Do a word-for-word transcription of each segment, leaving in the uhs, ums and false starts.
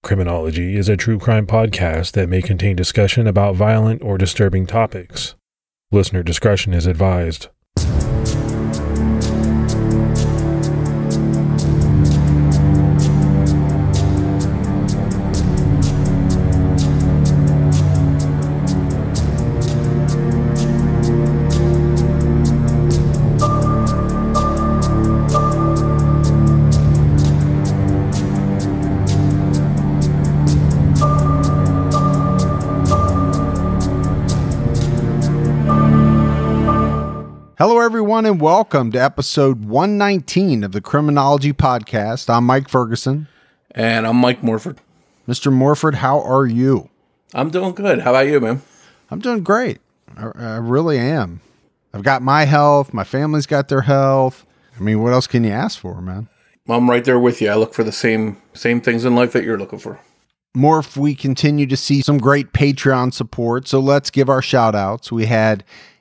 Criminology is a true crime podcast that may contain discussion about violent or disturbing topics. Listener discretion is advised. Hello, everyone, and welcome to episode one nineteen of the Criminology Podcast. I'm Mike Ferguson. And I'm Mike Morford. Mister Morford, how are you? I'm doing good. How about you, man? I'm doing great. I, I really am. I've got my health. My family's got their health. I mean, what else can you ask for, man? I'm right there with you. I look for the same same things in life that you're looking for. Morph, we continue to see some great Patreon support, so let's give our shout-outs. We had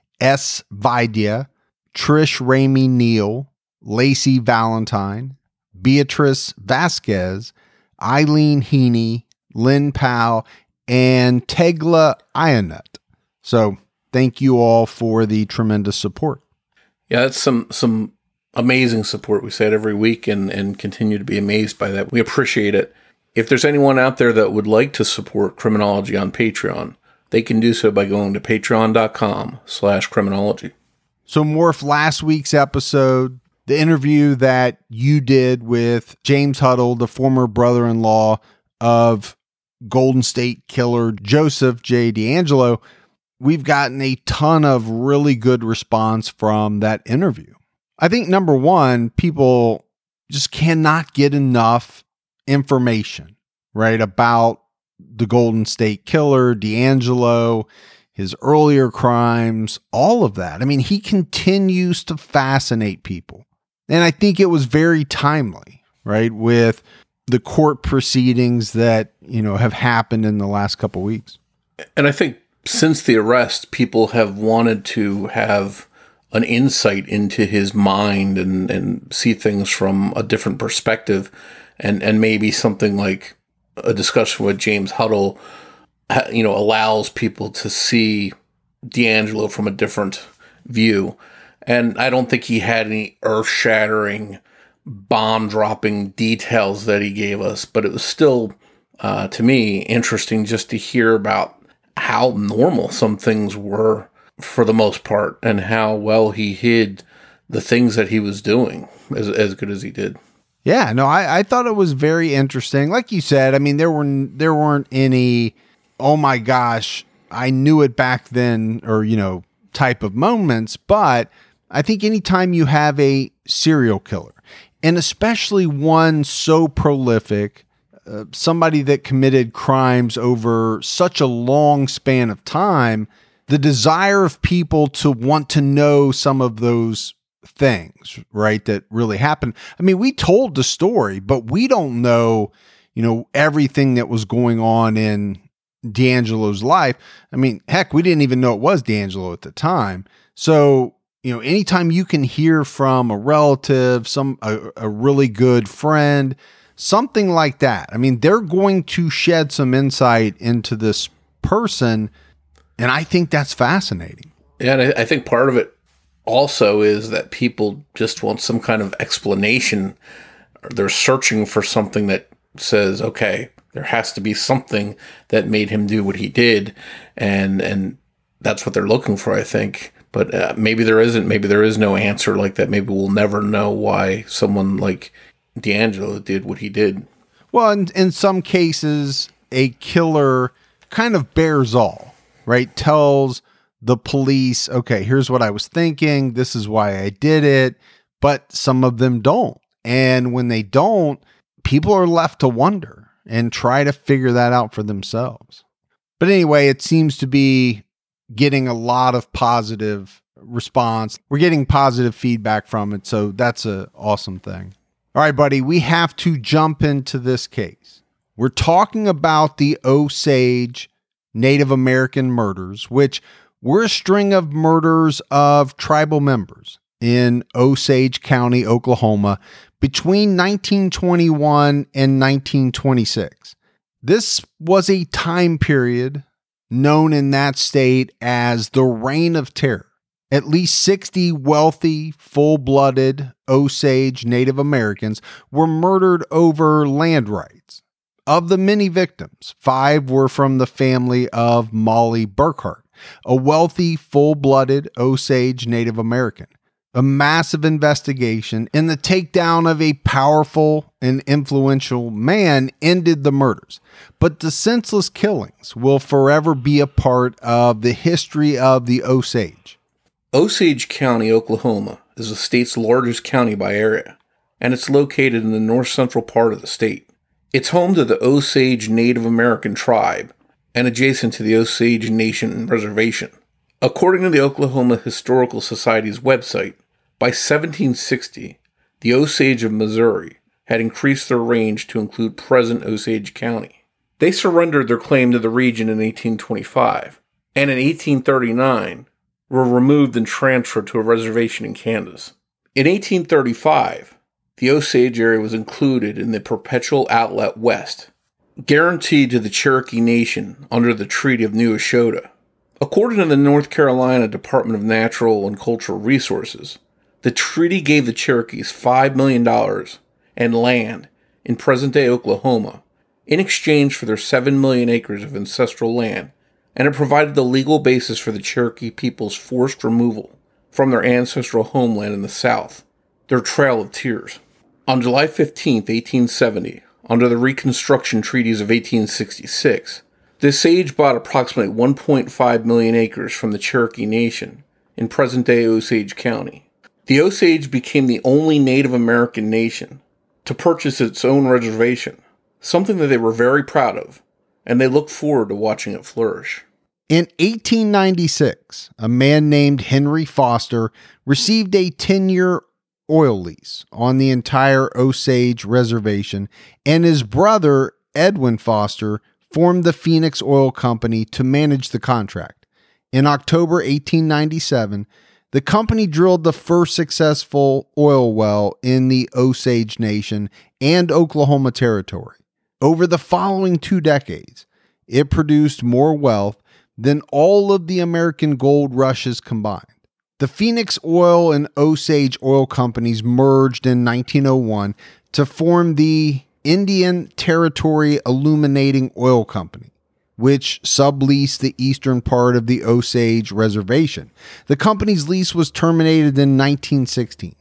S. Vidya, Trish Ramey Neal, Lacey Valentine, Beatrice Vasquez, Eileen Heaney, Lynn Powell, and Tegla Ionut. So thank you all for the tremendous support. Yeah, that's some some amazing support we said every week and, and continue to be amazed by that. We appreciate it. If there's anyone out there that would like to support Criminology on Patreon, they can do so by going to patreon.com slash criminology. So, Morph, last week's episode, the interview that you did with James Huddle, the former brother-in-law of Golden State Killer Joseph J. DeAngelo, we've gotten a ton of really good response from that interview. I think, number one, people just cannot get enough information, right, about the Golden State Killer, DeAngelo, his earlier crimes, all of that. I mean, he continues to fascinate people. And I think it was very timely, right, with the court proceedings that, you know, have happened in the last couple of weeks. And I think since the arrest, people have wanted to have an insight into his mind and, and see things from a different perspective. And, and maybe something like a discussion with James Huddle, you know, allows people to see DeAngelo from a different view. And I don't think he had any earth-shattering, bomb-dropping details that he gave us, but it was still, uh, to me, interesting just to hear about how normal some things were for the most part and how well he hid the things that he was doing as, as good as he did. Yeah, no, I, I thought it was very interesting. Like you said, I mean, there were there weren't any, oh my gosh, I knew it back then, or, you know, type of moments. But I think anytime you have a serial killer, and especially one so prolific, uh, somebody that committed crimes over such a long span of time, the desire of people to want to know some of those things, right, that really happened. I mean, we told the story, but we don't know, you know, everything that was going on in DeAngelo's life. I mean, heck, we didn't even know it was DeAngelo at the time. So, you know, anytime you can hear from a relative, some a, a really good friend, something like that, I mean, they're going to shed some insight into this person, and I think that's fascinating. Yeah, and I, I think part of it also is that people just want some kind of explanation. They're searching for something that says, okay, there has to be something that made him do what he did. And and that's what they're looking for, I think. But uh, maybe there isn't. Maybe there is no answer like that. Maybe we'll never know why someone like DeAngelo did what he did. Well, in, in some cases, a killer kind of bears all, right? Tells the police, okay, here's what I was thinking. This is why I did it. But some of them don't. And when they don't, people are left to wonder and try to figure that out for themselves. But anyway, it seems to be getting a lot of positive response. We're getting positive feedback from it. So that's an awesome thing. All right, buddy, we have to jump into this case. We're talking about the Osage Native American murders, which were a string of murders of tribal members in Osage County, Oklahoma, between nineteen twenty-one and nineteen twenty-six. This was a time period known in that state as the Reign of Terror. At least sixty wealthy, full-blooded Osage Native Americans were murdered over land rights. Of the many victims, five were from the family of Molly Burkhart, a wealthy, full-blooded Osage Native American. A massive investigation and the takedown of a powerful and influential man ended the murders. But the senseless killings will forever be a part of the history of the Osage. Osage County, Oklahoma, is the state's largest county by area, and it's located in the north-central part of the state. It's home to the Osage Native American tribe and adjacent to the Osage Nation Reservation. According to the Oklahoma Historical Society's website, by seventeen sixty, the Osage of Missouri had increased their range to include present Osage County. They surrendered their claim to the region in eighteen twenty-five, and in eighteen thirty-nine were removed and transferred to a reservation in Kansas. In eighteen thirty-five, the Osage area was included in the Perpetual Outlet West, guaranteed to the Cherokee Nation under the Treaty of New Eshota. According to the North Carolina Department of Natural and Cultural Resources, the treaty gave the Cherokees five million dollars and land in present-day Oklahoma in exchange for their seven million acres of ancestral land, and it provided the legal basis for the Cherokee people's forced removal from their ancestral homeland in the South, their Trail of Tears. On July fifteenth, eighteen seventy, under the Reconstruction Treaties of eighteen sixty-six, the Osage bought approximately one point five million acres from the Cherokee Nation in present-day Osage County. The Osage became the only Native American nation to purchase its own reservation, something that they were very proud of, and they looked forward to watching it flourish. In eighteen ninety-six, a man named Henry Foster received a ten-year oil lease on the entire Osage reservation, and his brother, Edwin Foster, formed the Phoenix Oil Company to manage the contract. In October eighteen ninety-seven, the company drilled the first successful oil well in the Osage Nation and Oklahoma Territory. Over the following two decades, it produced more wealth than all of the American gold rushes combined. The Phoenix Oil and Osage Oil Companies merged in nineteen oh one to form the Indian Territory Illuminating Oil Company, which subleased the eastern part of the Osage Reservation. The company's lease was terminated in nineteen sixteen,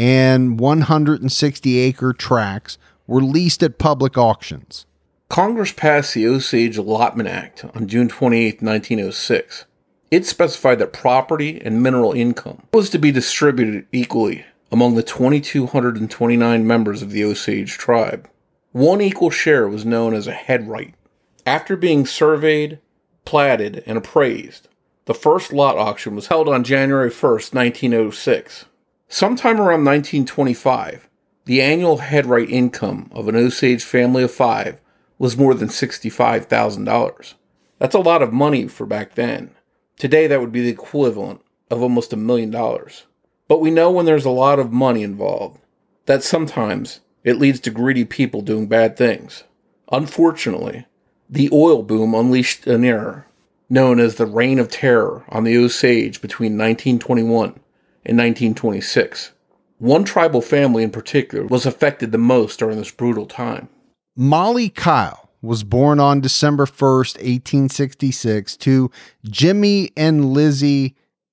and one hundred sixty acre tracts were leased at public auctions. Congress passed the Osage Allotment Act on June twenty-eighth, nineteen oh six. It specified that property and mineral income was to be distributed equally among the two thousand two hundred twenty-nine members of the Osage tribe. One equal share was known as a head right. After being surveyed, platted, and appraised, the first lot auction was held on January first, nineteen oh six. Sometime around nineteen twenty-five, the annual head right income of an Osage family of five was more than sixty-five thousand dollars. That's a lot of money for back then. Today, that would be the equivalent of almost a million dollars. But we know when there's a lot of money involved, that sometimes it leads to greedy people doing bad things. Unfortunately, the oil boom unleashed an era known as the Reign of Terror on the Osage between nineteen twenty-one and nineteen twenty-six. One tribal family in particular was affected the most during this brutal time. Molly Kyle was born on December first, eighteen sixty-six, to Jimmy and Lizzie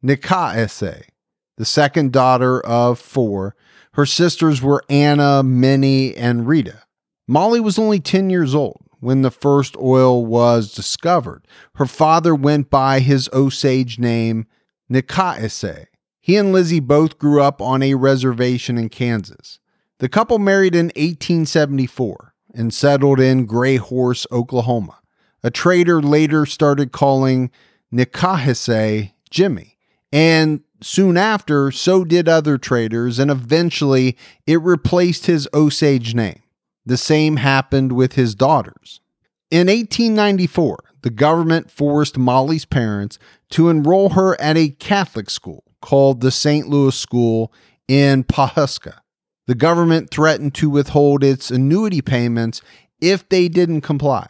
Nikaese, the second daughter of four. Her sisters were Anna, Minnie, and Rita. Molly was only ten years old when the first oil was discovered. Her father went by his Osage name, Nikaese. He and Lizzie both grew up on a reservation in Kansas. The couple married in eighteen seventy-four. And settled in Gray Horse, Oklahoma. A trader later started calling Nikaese Jimmy, and soon after, so did other traders, and eventually it replaced his Osage name. The same happened with his daughters. In eighteen ninety-four, the government forced Molly's parents to enroll her at a Catholic school called the Saint Louis School in Pawhuska. The government threatened to withhold its annuity payments if they didn't comply.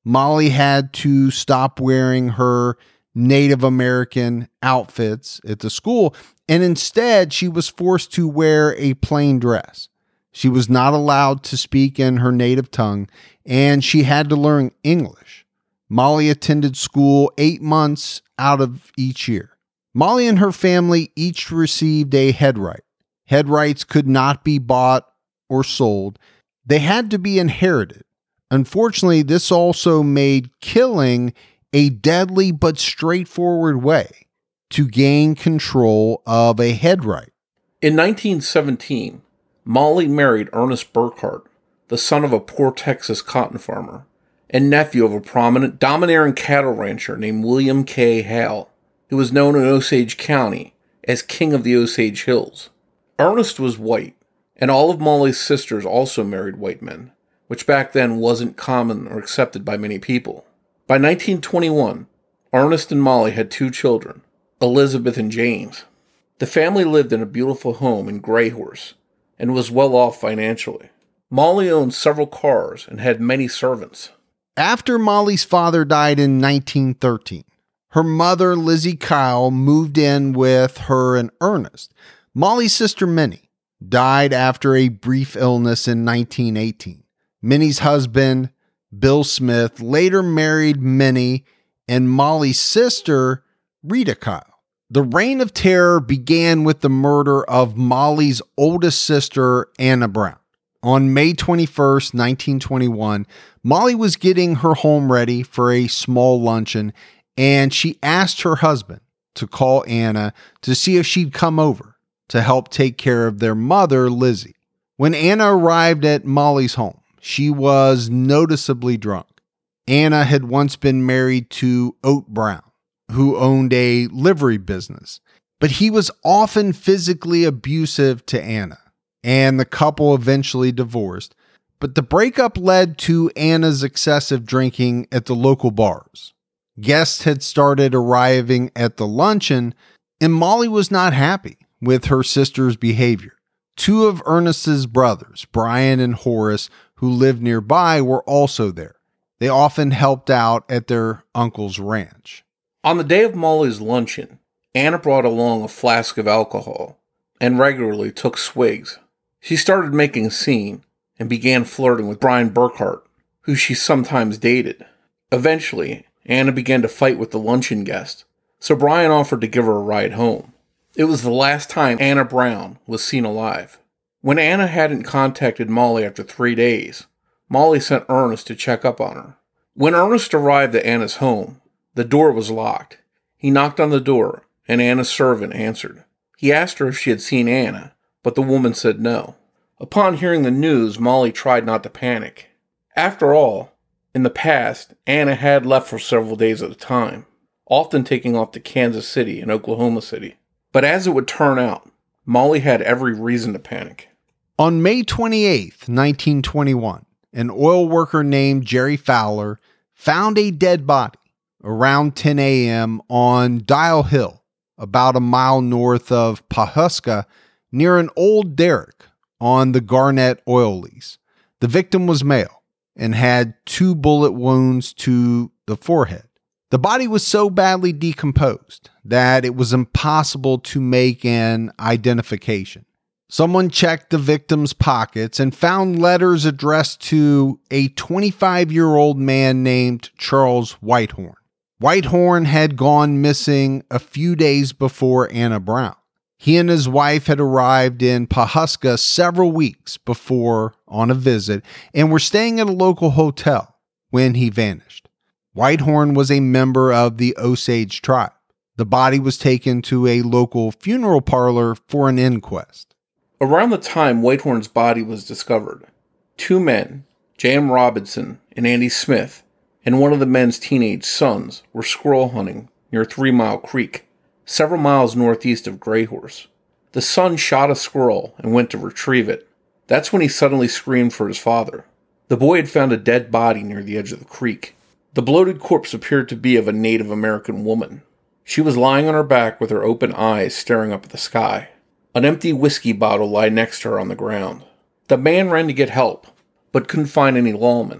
Molly had to stop wearing her Native American outfits at the school, and instead she was forced to wear a plain dress. She was not allowed to speak in her native tongue, and she had to learn English. Molly attended school eight months out of each year. Molly and her family each received a headright. Headrights could not be bought or sold. They had to be inherited. Unfortunately, this also made killing a deadly but straightforward way to gain control of a headright. In nineteen seventeen, Molly married Ernest Burkhart, the son of a poor Texas cotton farmer and nephew of a prominent, domineering cattle rancher named William K. Hale, who was known in Osage County as King of the Osage Hills. Ernest was white, and all of Molly's sisters also married white men, which back then wasn't common or accepted by many people. By nineteen twenty-one, Ernest and Molly had two children, Elizabeth and James. The family lived in a beautiful home in Greyhorse and was well off financially. Molly owned several cars and had many servants. After Molly's father died in nineteen thirteen, her mother, Lizzie Kyle, moved in with her and Ernest. Molly's sister, Minnie, died after a brief illness in nineteen eighteen. Minnie's husband, Bill Smith, later married Minnie and Molly's sister, Rita Kyle. The reign of terror began with the murder of Molly's oldest sister, Anna Brown. On May twenty-first, nineteen twenty-one, Molly was getting her home ready for a small luncheon, and she asked her husband to call Anna to see if she'd come over to help take care of their mother, Lizzie. When Anna arrived at Molly's home, she was noticeably drunk. Anna had once been married to Oat Brown, who owned a livery business, but he was often physically abusive to Anna, and the couple eventually divorced. But the breakup led to Anna's excessive drinking at the local bars. Guests had started arriving at the luncheon, and Molly was not happy with her sister's behavior. Two of Ernest's brothers, Brian and Horace, who lived nearby, were also there. They often helped out at their uncle's ranch. On the day of Molly's luncheon, Anna brought along a flask of alcohol and regularly took swigs. She started making a scene and began flirting with Brian Burkhart, who she sometimes dated. Eventually, Anna began to fight with the luncheon guest, so Brian offered to give her a ride home. It was the last time Anna Brown was seen alive. When Anna hadn't contacted Molly after three days, Molly sent Ernest to check up on her. When Ernest arrived at Anna's home, the door was locked. He knocked on the door, and Anna's servant answered. He asked her if she had seen Anna, but the woman said no. Upon hearing the news, Molly tried not to panic. After all, in the past, Anna had left for several days at a time, often taking off to Kansas City and Oklahoma City. But as it would turn out, Molly had every reason to panic. On May twenty-eighth, nineteen twenty-one, an oil worker named Jerry Fowler found a dead body around ten a.m. on Dial Hill, about a mile north of Pawhuska, near an old derrick on the Garnett oil lease. The victim was male and had two bullet wounds to the forehead. The body was so badly decomposed that it was impossible to make an identification. Someone checked the victim's pockets and found letters addressed to a twenty-five-year-old man named Charles Whitehorn. Whitehorn had gone missing a few days before Anna Brown. He and his wife had arrived in Pawhuska several weeks before on a visit and were staying at a local hotel when he vanished. Whitehorn was a member of the Osage tribe. The body was taken to a local funeral parlor for an inquest. Around the time Whitehorn's body was discovered, two men, J M Robinson and Andy Smith, and one of the men's teenage sons were squirrel hunting near Three Mile Creek, several miles northeast of Greyhorse. The son shot a squirrel and went to retrieve it. That's when he suddenly screamed for his father. The boy had found a dead body near the edge of the creek. The bloated corpse appeared to be of a Native American woman. She was lying on her back with her open eyes staring up at the sky. An empty whiskey bottle lay next to her on the ground. The man ran to get help, but couldn't find any lawmen.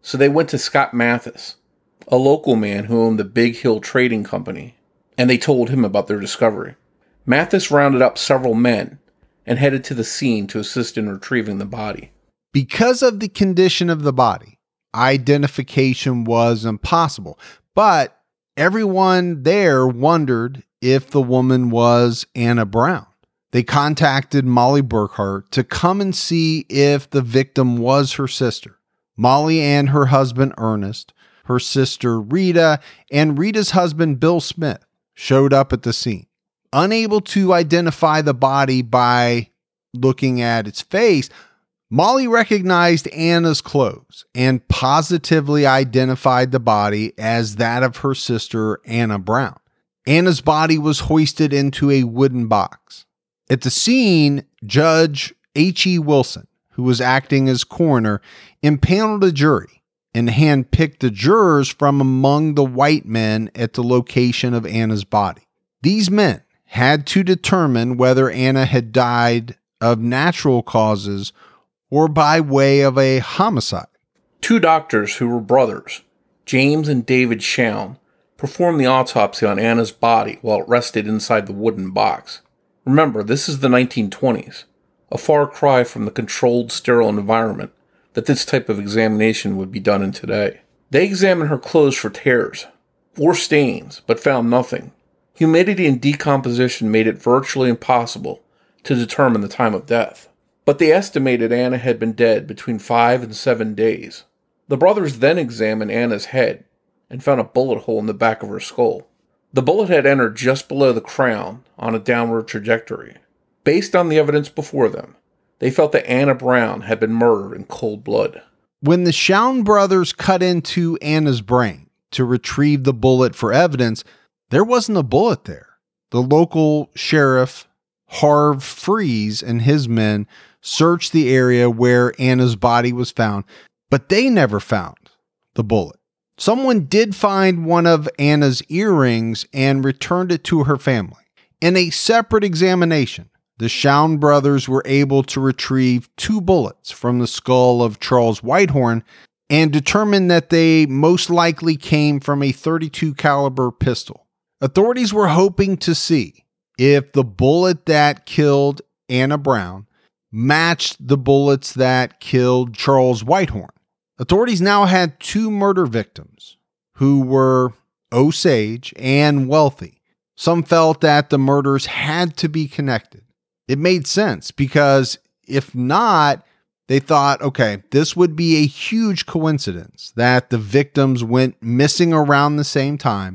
So they went to Scott Mathis, a local man who owned the Big Hill Trading Company, and they told him about their discovery. Mathis rounded up several men and headed to the scene to assist in retrieving the body. Because of the condition of the body, identification was impossible, but everyone there wondered if the woman was Anna Brown. They contacted Molly Burkhart to come and see if the victim was her sister. Molly and her husband Ernest, her sister Rita, and Rita's husband Bill Smith showed up at the scene. Unable to identify the body by looking at its face, Molly recognized Anna's clothes and positively identified the body as that of her sister, Anna Brown. Anna's body was hoisted into a wooden box. At the scene, Judge H E. Wilson, who was acting as coroner, impaneled a jury and handpicked the jurors from among the white men at the location of Anna's body. These men had to determine whether Anna had died of natural causes or by way of a homicide. Two doctors who were brothers, James and David Shawn, performed the autopsy on Anna's body while it rested inside the wooden box. Remember, this is the nineteen twenties, a far cry from the controlled, sterile environment that this type of examination would be done in today. They examined her clothes for tears or stains, but found nothing. Humidity and decomposition made it virtually impossible to determine the time of death, but they estimated Anna had been dead between five and seven days. The brothers then examined Anna's head and found a bullet hole in the back of her skull. The bullet had entered just below the crown on a downward trajectory. Based on the evidence before them, they felt that Anna Brown had been murdered in cold blood. When the Shawn brothers cut into Anna's brain to retrieve the bullet for evidence, there wasn't a bullet there. The local sheriff, Harv Fries, and his men searched the area where Anna's body was found, but they never found the bullet. Someone did find one of Anna's earrings and returned it to her family. In a separate examination, the Shawn brothers were able to retrieve two bullets from the skull of Charles Whitehorn and determined that they most likely came from a thirty-two caliber pistol. Authorities were hoping to see if the bullet that killed Anna Brown matched the bullets that killed Charles Whitehorn. Authorities now had two murder victims who were Osage and wealthy. Some felt that the murders had to be connected. It made sense because if not, they thought, okay, this would be a huge coincidence that the victims went missing around the same time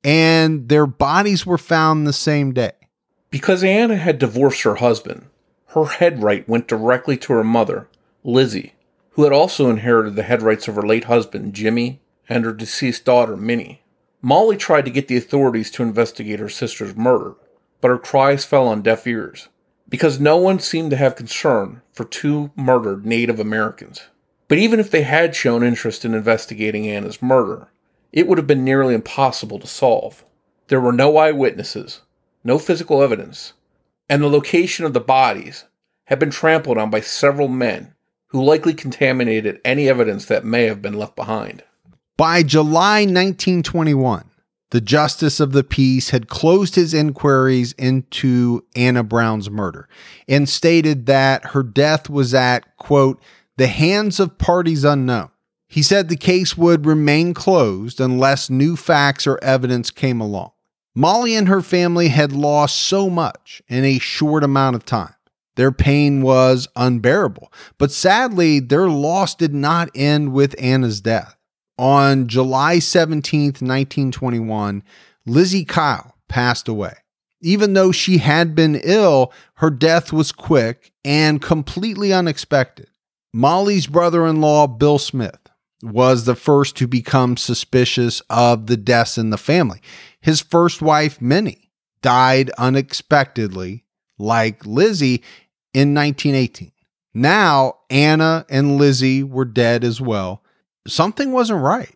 and their bodies were found the same day. Because Anna had divorced her husband, her head right went directly to her mother, Lizzie, who had also inherited the head rights of her late husband, Jimmy, and her deceased daughter, Minnie. Molly tried to get the authorities to investigate her sister's murder, but her cries fell on deaf ears, because no one seemed to have concern for two murdered Native Americans. But even if they had shown interest in investigating Anna's murder, it would have been nearly impossible to solve. There were no eyewitnesses, no physical evidence, and the location of the bodies had been trampled on by several men who likely contaminated any evidence that may have been left behind. By July nineteen twenty-one, the Justice of the Peace had closed his inquiries into Anna Brown's murder and stated that her death was at, quote, the hands of parties unknown. He said the case would remain closed unless new facts or evidence came along. Molly and her family had lost so much in a short amount of time. Their pain was unbearable, but sadly, their loss did not end with Anna's death. On July seventeenth, nineteen twenty-one, Lizzie Kyle passed away. Even though she had been ill, her death was quick and completely unexpected. Molly's brother-in-law, Bill Smith, was the first to become suspicious of the deaths in the family. His first wife, Minnie, died unexpectedly, like Lizzie, in nineteen eighteen. Now, Anna and Lizzie were dead as well. Something wasn't right,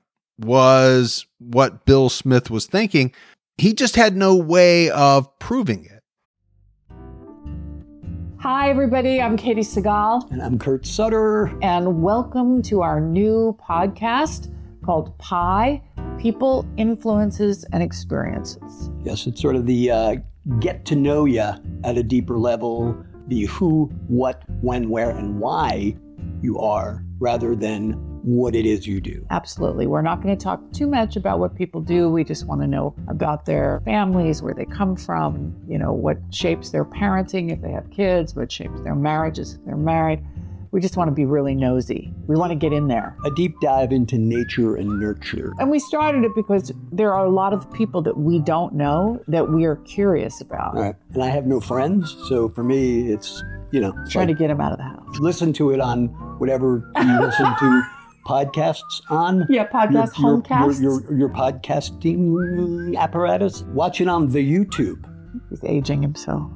was what Bill Smith was thinking. He just had no way of proving it. Hi, everybody. I'm Katie Segal. And I'm Kurt Sutter. And welcome to our new podcast called Pi, People, Influences, and Experiences. Yes, it's sort of the uh, get to know you at a deeper level, the who, what, when, where, and why you are, rather than what it is you do. Absolutely. We're not going to talk too much about what people do. We just want to know about their families, where they come from, you know, what shapes their parenting if they have kids, what shapes their marriages if they're married. We just want to be really nosy. We want to get in there. A deep dive into nature and nurture. And we started it because there are a lot of people that we don't know that we are curious about. All right. And I have no friends, so for me, it's, you know. Trying like, to get them out of the house. Listen to it on whatever you listen to podcasts on. Yeah, podcast, your, homecasts. Your, your, your podcasting apparatus. Watch it on the YouTube. He's aging himself.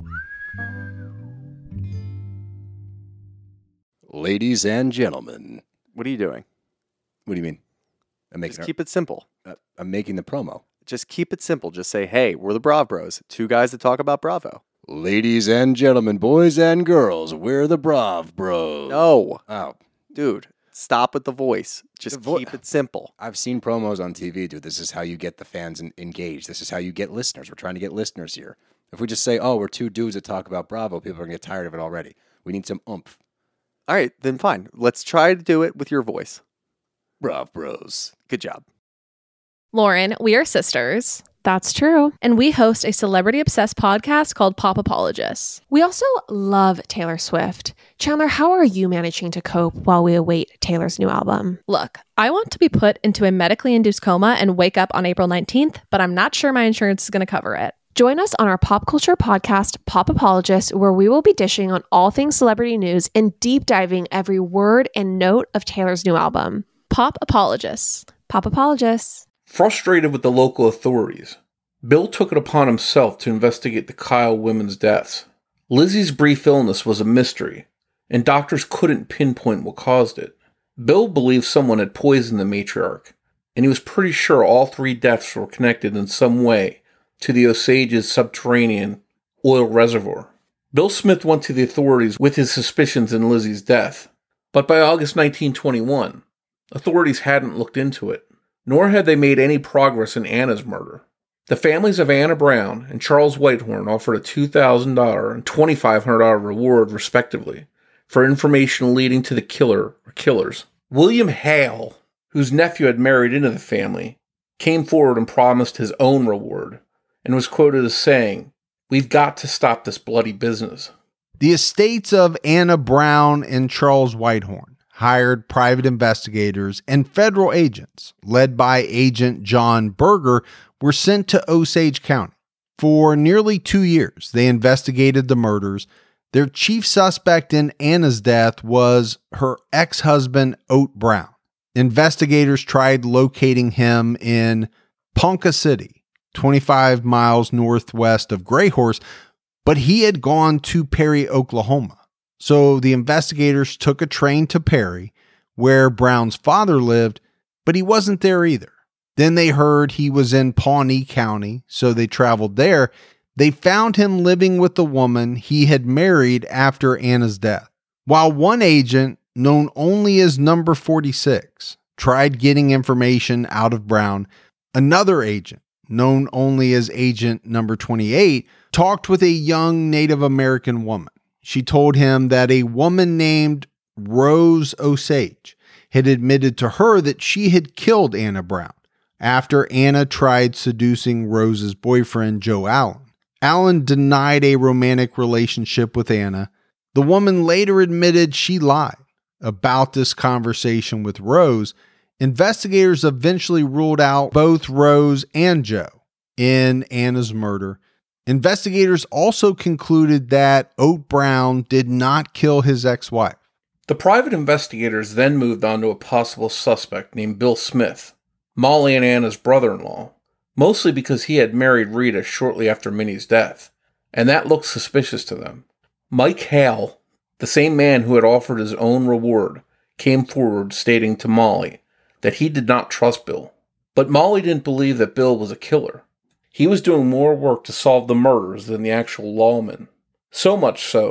Ladies and gentlemen. What are you doing? What do you mean? I'm making Just keep it simple. Uh, I'm making the promo. Just keep it simple. Just say, hey, we're the Brav Bros. Two guys that talk about Bravo. Ladies and gentlemen, boys and girls, we're the Brav Bros. No. Oh. Dude, stop with the voice. Just the vo- keep it simple. I've seen promos on T V, dude. This is how you get the fans in- engaged. This is how you get listeners. We're trying to get listeners here. If we just say, oh, we're two dudes that talk about Bravo, people are going to get tired of it already. We need some oomph. All right, then fine. Let's try to do it with your voice. Brav Bros. Good job. Lauren, we are sisters. That's true. And we host a celebrity-obsessed podcast called Pop Apologists. We also love Taylor Swift. Chandler, how are you managing to cope while we await Taylor's new album? Look, I want to be put into a medically induced coma and wake up on April nineteenth, but I'm not sure my insurance is going to cover it. Join us on our pop culture podcast, Pop Apologists, where we will be dishing on all things celebrity news and deep diving every word and note of Taylor's new album. Pop Apologists. Pop Apologists. Frustrated with the local authorities, Bill took it upon himself to investigate the Kyle women's deaths. Lizzie's brief illness was a mystery, and doctors couldn't pinpoint what caused it. Bill believed someone had poisoned the matriarch, and he was pretty sure all three deaths were connected in some way to the Osage's subterranean oil reservoir. Bill Smith went to the authorities with his suspicions in Lizzie's death, but by August nineteen twenty-one, authorities hadn't looked into it, nor had they made any progress in Anna's murder. The families of Anna Brown and Charles Whitehorn offered a two thousand dollars and twenty-five hundred dollars reward, respectively, for information leading to the killer or killers. William Hale, whose nephew had married into the family, came forward and promised his own reward, and was quoted as saying, "We've got to stop this bloody business." The estates of Anna Brown and Charles Whitehorn hired private investigators and federal agents, led by Agent John Berger, were sent to Osage County. For nearly two years, they investigated the murders. Their chief suspect in Anna's death was her ex-husband, Oat Brown. Investigators tried locating him in Ponca City, twenty-five miles northwest of Greyhorse, but he had gone to Perry, Oklahoma. So the investigators took a train to Perry, where Brown's father lived, but he wasn't there either. Then they heard he was in Pawnee County, so they traveled there. They found him living with the woman he had married after Anna's death. While one agent, known only as Number forty-six, tried getting information out of Brown, another agent, known only as Agent Number twenty-eight, talked with a young Native American woman. She told him that a woman named Rose Osage had admitted to her that she had killed Anna Brown after Anna tried seducing Rose's boyfriend, Joe Allen. Allen denied a romantic relationship with Anna. The woman later admitted she lied about this conversation with Rose. Investigators eventually ruled out both Rose and Joe in Anna's murder. Investigators also concluded that Oat Brown did not kill his ex-wife. The private investigators then moved on to a possible suspect named Bill Smith, Molly and Anna's brother-in-law, mostly because he had married Rita shortly after Minnie's death, and that looked suspicious to them. Mike Hale, the same man who had offered his own reward, came forward stating to Molly that he did not trust Bill. But Molly didn't believe that Bill was a killer. He was doing more work to solve the murders than the actual lawman. So much so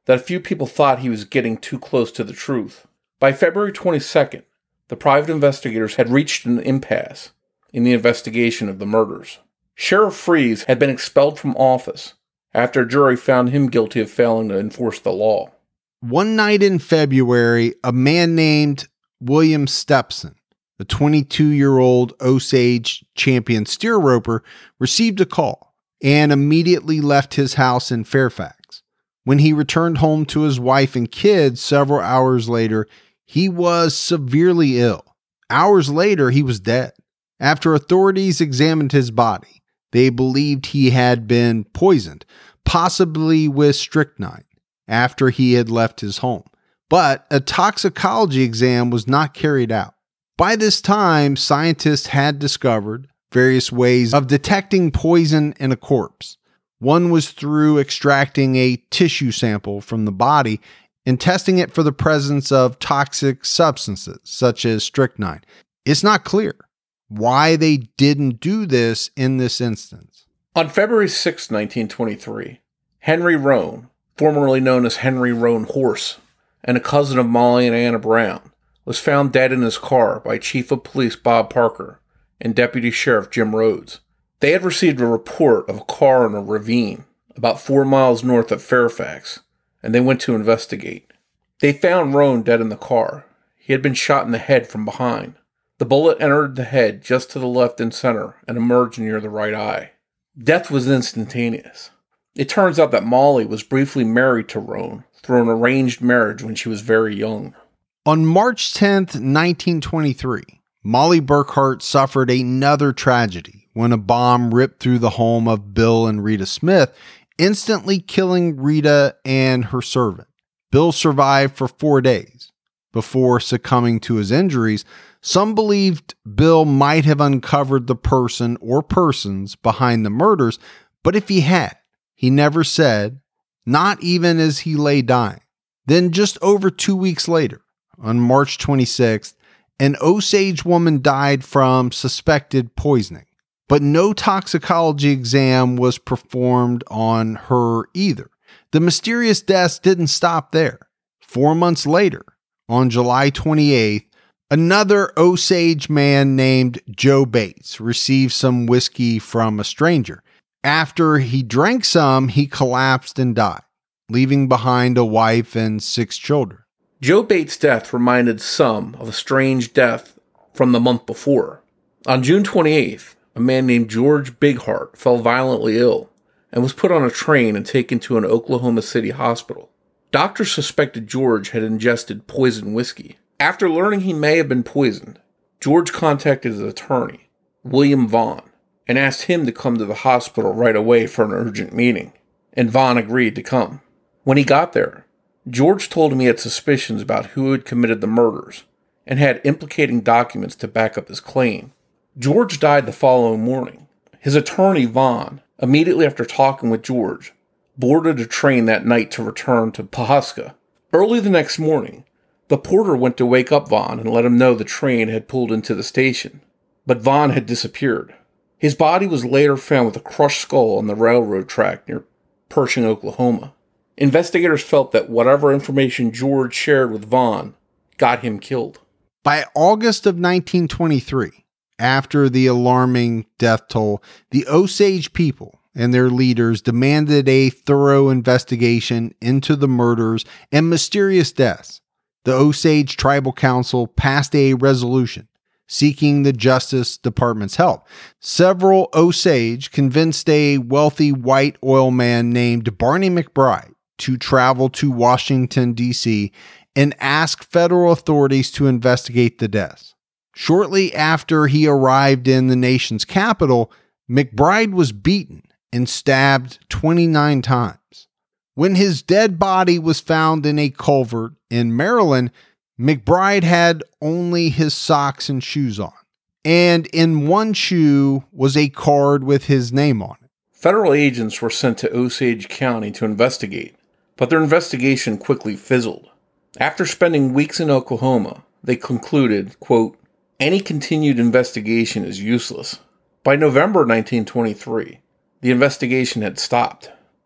that a few people thought he was getting too close to the truth. By February twenty-second, the private investigators had reached an impasse in the investigation of the murders. Sheriff Freeze had been expelled from office after a jury found him guilty of failing to enforce the law. One night in February, a man named William Stepson, a twenty-two-year-old Osage champion steer roper, received a call and immediately left his house in Fairfax. When he returned home to his wife and kids several hours later, he was severely ill. Hours later, he was dead. After authorities examined his body, they believed he had been poisoned, possibly with strychnine, after he had left his home. But a toxicology exam was not carried out. By this time, scientists had discovered various ways of detecting poison in a corpse. One was through extracting a tissue sample from the body and testing it for the presence of toxic substances, such as strychnine. It's not clear why they didn't do this in this instance. On February sixth, nineteen twenty-three, Henry Roan, formerly known as Henry Roan Horse, and a cousin of Molly and Anna Brown, was found dead in his car by Chief of Police Bob Parker and Deputy Sheriff Jim Rhodes. They had received a report of a car in a ravine about four miles north of Fairfax, and they went to investigate. They found Roan dead in the car. He had been shot in the head from behind. The bullet entered the head just to the left and center and emerged near the right eye. Death was instantaneous. It turns out that Molly was briefly married to Roan through an arranged marriage when she was very young. On March tenth, nineteen twenty-three, Molly Burkhart suffered another tragedy when a bomb ripped through the home of Bill and Rita Smith, instantly killing Rita and her servant. Bill survived for four days before succumbing to his injuries. Some believed Bill might have uncovered the person or persons behind the murders, but if he had, he never said, not even as he lay dying. Then just over two weeks later, on March twenty-sixth, an Osage woman died from suspected poisoning, but no toxicology exam was performed on her either. The mysterious deaths didn't stop there. Four months later, on July twenty-eighth, another Osage man named Joe Bates received some whiskey from a stranger. After he drank some, he collapsed and died, leaving behind a wife and six children. Joe Bates' death reminded some of a strange death from the month before. On June twenty-eighth, a man named George Bigheart fell violently ill and was put on a train and taken to an Oklahoma City hospital. Doctors suspected George had ingested poisoned whiskey. After learning he may have been poisoned, George contacted his attorney, William Vaughn, and asked him to come to the hospital right away for an urgent meeting, and Vaughn agreed to come. When he got there, George told him he had suspicions about who had committed the murders and had implicating documents to back up his claim. George died the following morning. His attorney, Vaughn, immediately after talking with George, boarded a train that night to return to Pawhuska. Early the next morning, the porter went to wake up Vaughn and let him know the train had pulled into the station, but Vaughn had disappeared. His body was later found with a crushed skull on the railroad track near Pershing, Oklahoma. Investigators felt that whatever information George shared with Vaughn got him killed. By August of nineteen twenty-three, after the alarming death toll, the Osage people and their leaders demanded a thorough investigation into the murders and mysterious deaths. The Osage Tribal Council passed a resolution seeking the Justice Department's help. Several Osage convinced a wealthy white oil man named Barney McBride to travel to Washington, D C and ask federal authorities to investigate the deaths. Shortly after he arrived in the nation's capital, McBride was beaten and stabbed twenty-nine times. When his dead body was found in a culvert in Maryland, McBride had only his socks and shoes on, and in one shoe was a card with his name on it. Federal agents were sent to Osage County to investigate, but their investigation quickly fizzled. After spending weeks in Oklahoma, they concluded, quote, any continued investigation is useless. By November nineteen twenty-three, the investigation had stopped.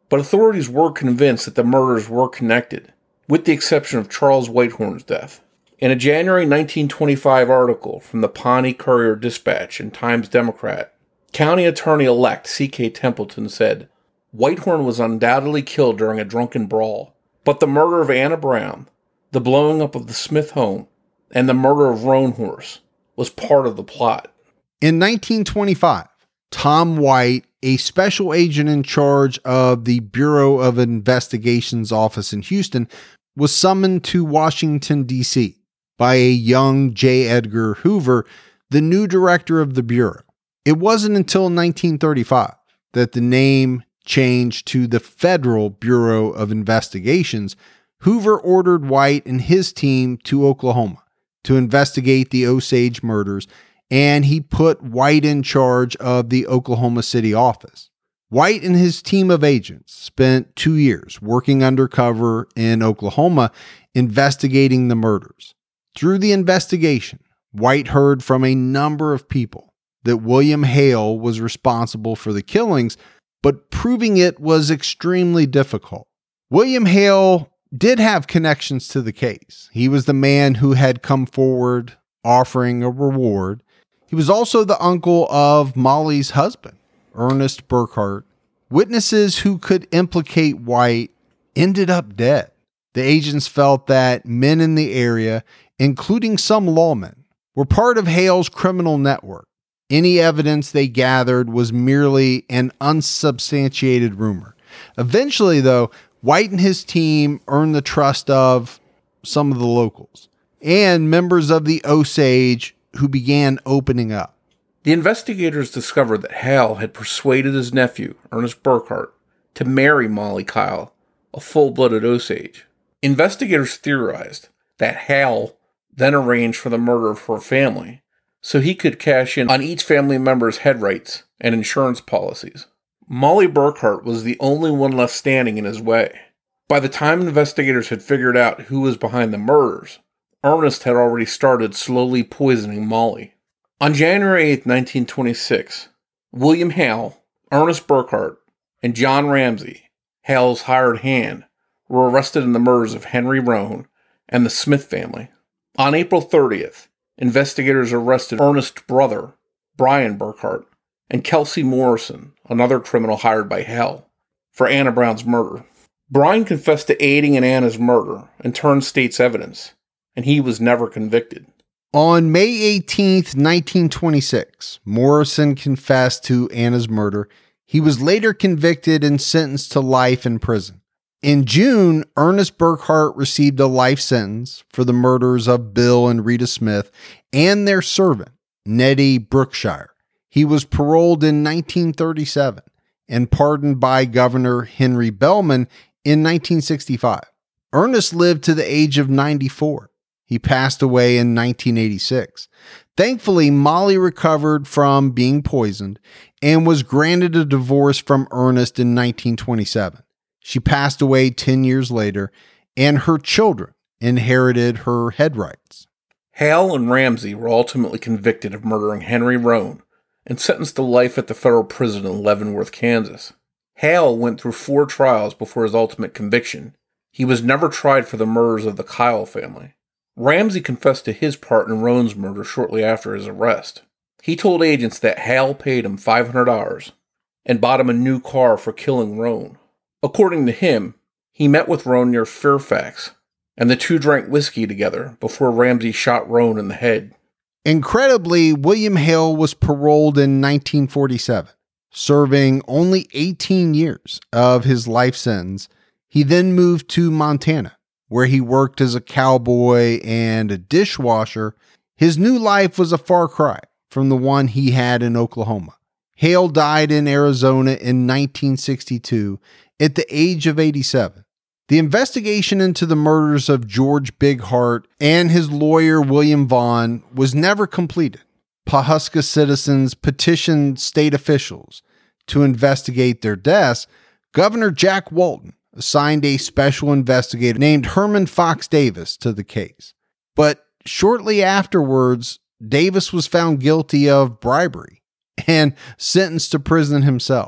but authorities were convinced that the murders were connected, with the exception of Charles Whitehorn's death. In a January nineteen twenty-five article from the Pawnee Courier-Dispatch and Times-Democrat, County Attorney-elect C K Templeton said, Whitehorn was undoubtedly killed during a drunken brawl, but the murder of Anna Brown, the blowing up of the Smith home, and the murder of Roanhorse was part of the plot. In nineteen twenty-five, Tom White, a special agent in charge of the Bureau of Investigation's office in Houston, was summoned to Washington, D C by a young J. Edgar Hoover, the new director of the Bureau. It wasn't until nineteen thirty-five that the name changed to the Federal Bureau of Investigations. Hoover ordered White and his team to Oklahoma to investigate the Osage murders, and he put White in charge of the Oklahoma City office. White and his team of agents spent two years working undercover in Oklahoma investigating the murders. Through the investigation, White heard from a number of people that William Hale was responsible for the killings, but proving it was extremely difficult. William Hale did have connections to the case. He was the man who had come forward offering a reward. He was also the uncle of Molly's husband, Ernest Burkhart. Witnesses who could implicate White ended up dead. The agents felt that men in the area, including some lawmen, were part of Hale's criminal network. Any evidence they gathered was merely an unsubstantiated rumor. Eventually, though, White and his team earned the trust of some of the locals and members of the Osage who began opening up. The investigators discovered that Hale had persuaded his nephew, Ernest Burkhart, to marry Molly Kyle, a full-blooded Osage. Investigators theorized that Hale then arranged for the murder of her family so he could cash in on each family member's head rights and insurance policies. Molly Burkhart was the only one left standing in his way. By the time investigators had figured out who was behind the murders, Ernest had already started slowly poisoning Molly. On January eighth, nineteen twenty-six, William Hale, Ernest Burkhart, and John Ramsey, Hale's hired hand, were arrested in the murders of Henry Roan and the Smith family. On April thirtieth, investigators arrested Ernest's brother, Brian Burkhart, and Kelsey Morrison, another criminal hired by Hale, for Anna Brown's murder. Brian confessed to aiding in Anna's murder and turned state's evidence, and he was never convicted. On May eighteenth, nineteen twenty-six, Morrison confessed to Anna's murder. He was later convicted and sentenced to life in prison. In June, Ernest Burkhart received a life sentence for the murders of Bill and Rita Smith and their servant, Nettie Brookshire. He was paroled in nineteen thirty-seven and pardoned by Governor Henry Bellman in nineteen sixty-five. Ernest lived to the age of ninety-four. He passed away in nineteen eighty-six. Thankfully, Molly recovered from being poisoned and was granted a divorce from Ernest in nineteen twenty-seven. She passed away ten years later, and her children inherited her head rights. Hale and Ramsey were ultimately convicted of murdering Henry Roan and sentenced to life at the federal prison in Leavenworth, Kansas. Hale went through four trials before his ultimate conviction. He was never tried for the murders of the Kyle family. Ramsey confessed to his part in Roan's murder shortly after his arrest. He told agents that Hale paid him five hundred dollars and bought him a new car for killing Roan. According to him, he met with Roan near Fairfax, and the two drank whiskey together before Ramsey shot Roan in the head. Incredibly, William Hale was paroled in nineteen forty-seven, serving only eighteen years of his life sentence. He then moved to Montana, where he worked as a cowboy and a dishwasher. His new life was a far cry from the one he had in Oklahoma. Hale died in Arizona in nineteen sixty-two at the age of eighty-seven. The investigation into the murders of George Bighart and his lawyer William Vaughn was never completed. Pawhuska citizens petitioned state officials to investigate their deaths. Governor Jack Walton assigned a special investigator named Herman Fox Davis to the case. But shortly afterwards, Davis was found guilty of bribery and sentenced to prison himself.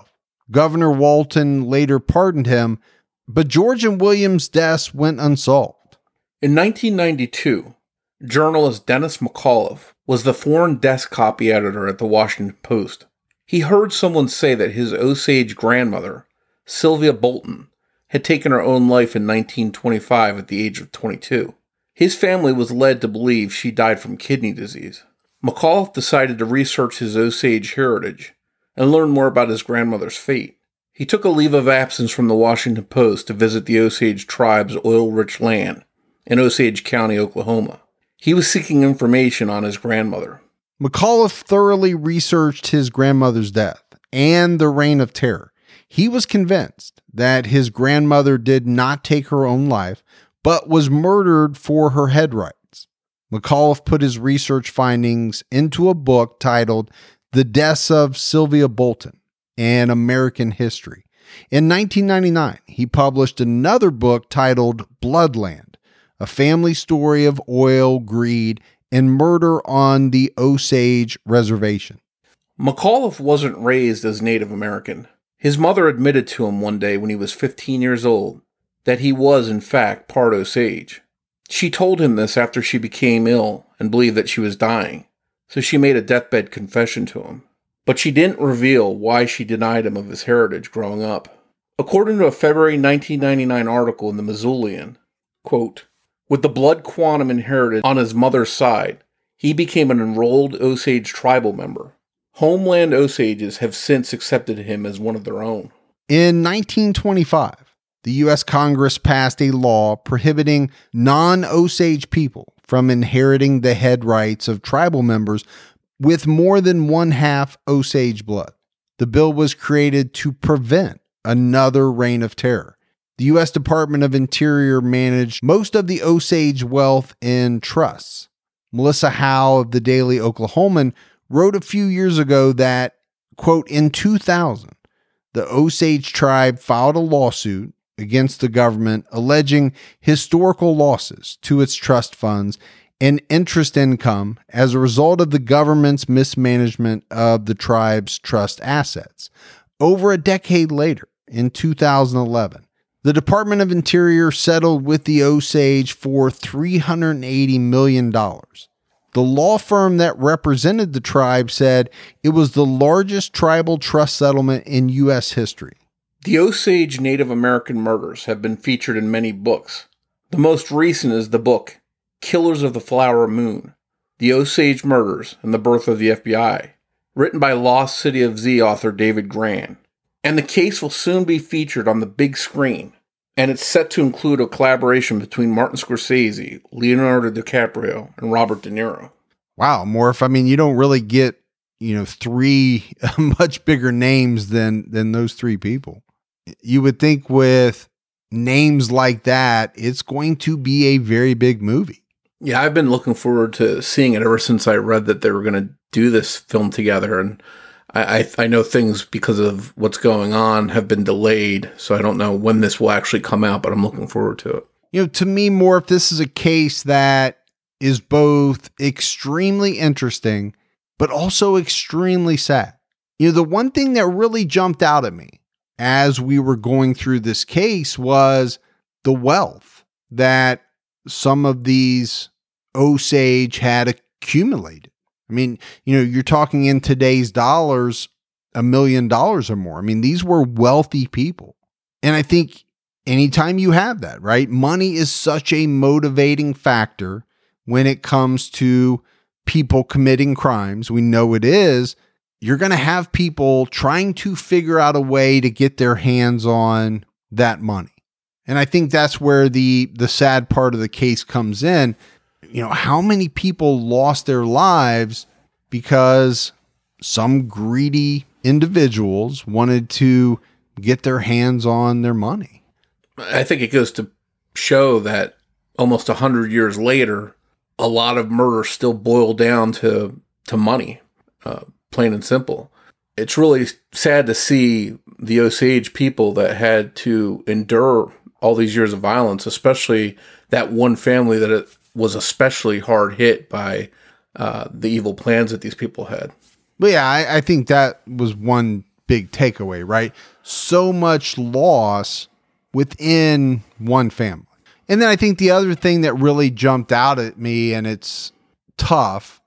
Governor Walton later pardoned him, but George and William's deaths went unsolved. In nineteen ninety-two, journalist Dennis McAuliffe was the foreign desk copy editor at the Washington Post. He heard someone say that his Osage grandmother, Sylvia Bolton, had taken her own life in nineteen twenty-five at the age of twenty-two. His family was led to believe she died from kidney disease. McAuliffe decided to research his Osage heritage and learn more about his grandmother's fate. He took a leave of absence from the Washington Post to visit the Osage tribe's oil-rich land in Osage County, Oklahoma. He was seeking information on his grandmother. McAuliffe thoroughly researched his grandmother's death and the Reign of Terror. He was convinced that his grandmother did not take her own life, but was murdered for her head rights. McAuliffe put his research findings into a book titled The Deaths of Sylvia Bolton, An American History. In nineteen ninety-nine, he published another book titled Bloodland, a family story of oil, greed, and murder on the Osage Reservation. McAuliffe wasn't raised as Native American. His mother admitted to him one day when he was fifteen years old that he was, in fact, part Osage. She told him this after she became ill and believed that she was dying, so she made a deathbed confession to him. But she didn't reveal why she denied him of his heritage growing up. According to a February nineteen ninety-nine article in the Missoulian, quote, with the blood quantum inherited on his mother's side, he became an enrolled Osage tribal member. Homeland Osages have since accepted him as one of their own. In nineteen twenty-five, the U S Congress passed a law prohibiting non-Osage people from inheriting the head rights of tribal members with more than one half Osage blood. The bill was created to prevent another reign of terror. The U S Department of Interior managed most of the Osage wealth in trusts. Melissa Howe of the Daily Oklahoman wrote a few years ago that, quote, in two thousand, the Osage tribe filed a lawsuit against the government alleging historical losses to its trust funds and interest income as a result of the government's mismanagement of the tribe's trust assets. Over a decade later, in two thousand eleven, the Department of Interior settled with the Osage for three hundred eighty million dollars. The law firm that represented the tribe said it was the largest tribal trust settlement in U S history. The Osage Native American murders have been featured in many books. The most recent is the book, Killers of the Flower Moon, The Osage Murders and the Birth of the F B I, written by Lost City of Z author David Grann. And the case will soon be featured on the big screen, and it's set to include a collaboration between Martin Scorsese, Leonardo DiCaprio, and Robert De Niro. Wow, Morph, I mean, you don't really get, you know, three much bigger names than than those three people. You would think with names like that, it's going to be a very big movie. Yeah, I've been looking forward to seeing it ever since I read that they were going to do this film together, and I, I I know things because of what's going on have been delayed, so I don't know when this will actually come out, but I'm looking forward to it. You know, to me, Morph, this is a case that is both extremely interesting, but also extremely sad. You know, the one thing that really jumped out at me as we were going through this case was the wealth that some of these Osage had accumulated. I mean, you know, you're talking in today's dollars, a million dollars or more. I mean, these were wealthy people. And I think anytime you have that, right? Money is such a motivating factor when it comes to people committing crimes. We know it is. You're going to have people trying to figure out a way to get their hands on that money. And I think that's where the the sad part of the case comes in. You know, how many people lost their lives because some greedy individuals wanted to get their hands on their money? I think it goes to show that almost one hundred years later, a lot of murders still boil down to, to money, uh, plain and simple. It's really sad to see the Osage people that had to endure all these years of violence, especially that one family that it was especially hard hit by uh, the evil plans that these people had. But yeah, I, I think that was one big takeaway, right? So much loss within one family. And then I think the other thing that really jumped out at me, and it's tough,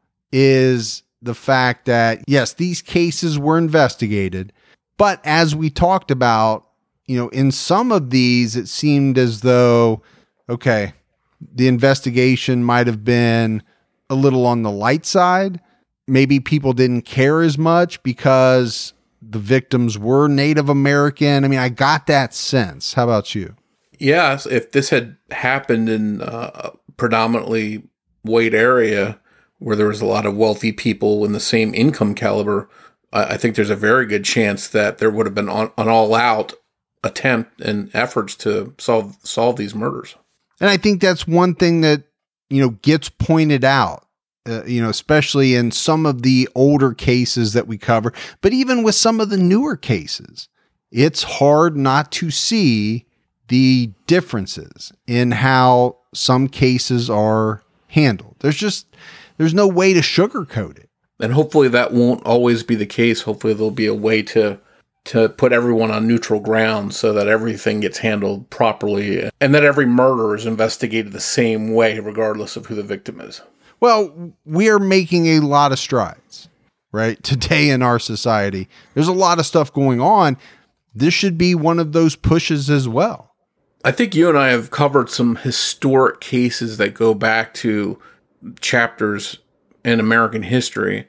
is the fact that, yes, these cases were investigated, but as we talked about, you know, in some of these, it seemed as though, okay, the investigation might have been a little on the light side. Maybe people didn't care as much because the victims were Native American. I mean, I got that sense. How about you? Yes, if this had happened in a predominantly white area where there was a lot of wealthy people in the same income caliber, I think there's a very good chance that there would have been an all-out attempt and efforts to solve solve these murders. And I think that's one thing that, you know, gets pointed out, uh, you know, especially in some of the older cases that we cover, but even with some of the newer cases, it's hard not to see the differences in how some cases are handled. There's just, there's no way to sugarcoat it. And hopefully that won't always be the case. Hopefully there'll be a way to to put everyone on neutral ground so that everything gets handled properly and that every murder is investigated the same way, regardless of who the victim is. Well, we are making a lot of strides, right? Today in our society, there's a lot of stuff going on. This should be one of those pushes as well. I think you and I have covered some historic cases that go back to chapters in American history.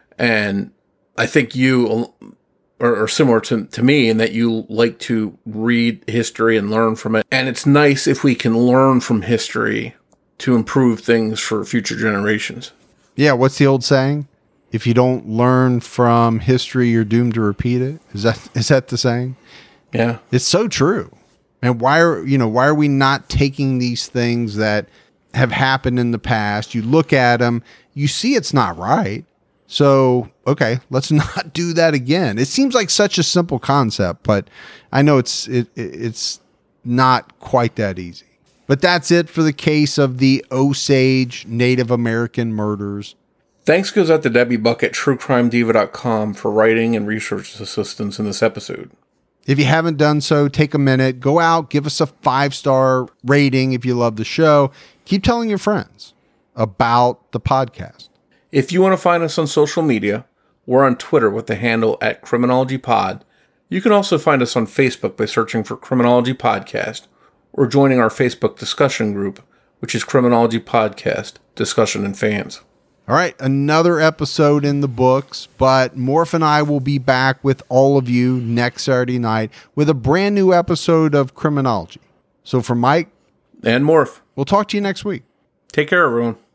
And I think you are, are similar to, to me in that you like to read history and learn from it. And it's nice if we can learn from history to improve things for future generations. Yeah, what's the old saying? If you don't learn from history, you're doomed to repeat it. Is that is that the saying? Yeah. It's so true. And why are, you know, why are we not taking these things that have happened in the past? You look at them, you see it's not right. So, okay, let's not do that again. It seems like such a simple concept, but I know it's it, it's not quite that easy. But that's it for the case of the Osage Native American murders. Thanks goes out to Debbie Buck at true crime diva dot com for writing and research assistance in this episode. If you haven't done so, take a minute, go out, give us a five-star rating if you love the show. Keep telling your friends about the podcast. If you want to find us on social media, we're on Twitter with the handle at Criminology Pod. You can also find us on Facebook by searching for Criminology Podcast or joining our Facebook discussion group, which is Criminology Podcast Discussion and Fans. All right, another episode in the books, but Morph and I will be back with all of you next Saturday night with a brand new episode of Criminology. So for Mike and Morph, we'll talk to you next week. Take care, everyone.